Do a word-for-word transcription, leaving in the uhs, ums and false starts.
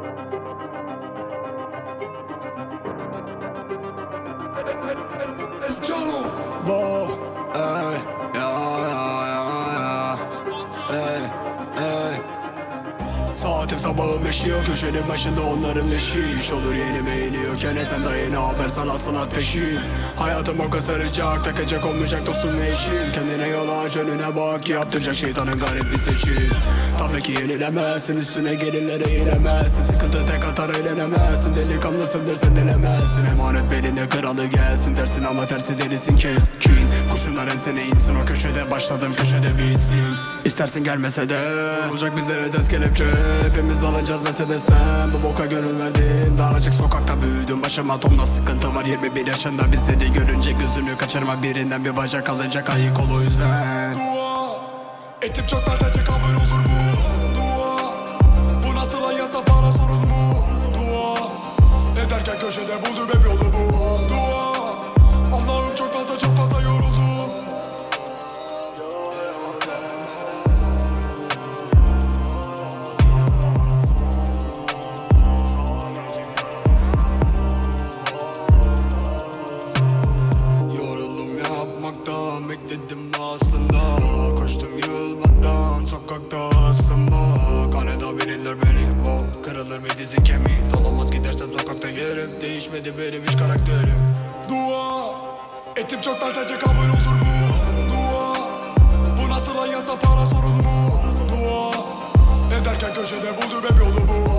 Bo, ey, ya, ya, ya, ya, ey, ey. Saatim sabahın beşi, köşenin başında onların leşi. İş olur yeni beyni yokken sen de yeni haber, sanat sanat peşin. Hayatım oka saracak, takacak olmayacak dostum ve eşim. Kendine yol aç, önüne bak, yaptıracak şeytanın garip bir seçim. Tabii ki yenilemezsin, üstüne gelinlere inemezsin. Sıkıntı tek atar eğlenemezsin, delikanlısın desen delemezsin. Emanet beline kralı gelsin dersin ama tersi delisin keskin. Kurşunlar ensene insin, o köşede başladım köşede bitsin. İstersin gelmese de olacak bizlere tez kelepçe. Hepimiz alacağız Mercedes'ten, bu boka gönül verdim. Daracık sokakta büyüdüm, başıma tonla sıkıntı var. Yirmi bir yaşında bizleri görünce gözünü kaçırma, birinden bir bacak alacak, ayık ol o yüzden. Dua ettim çok tarzece kabul olur mu? Dua bu nasıl hayatta para sorun mu? Dua ederken köşede buldum hep yolu bu. Dua Allah'ım çok fazla çok fazla yoruldum. Yoruldum yapmaktan, bekledim aslında. Koştum yılmadan, sokakta aslım bak. Haneda bilirler beni, oh, kırılır mı dizin kemiği. Dolamaz gidersem sokakta yerim, değişmedi benim hiç karakterim. Dua ettim çok tarzece kabul olur mu? Dua bu nasıl hayatta para sorun mu? Dua ederken köşede buldum hep yolu bu.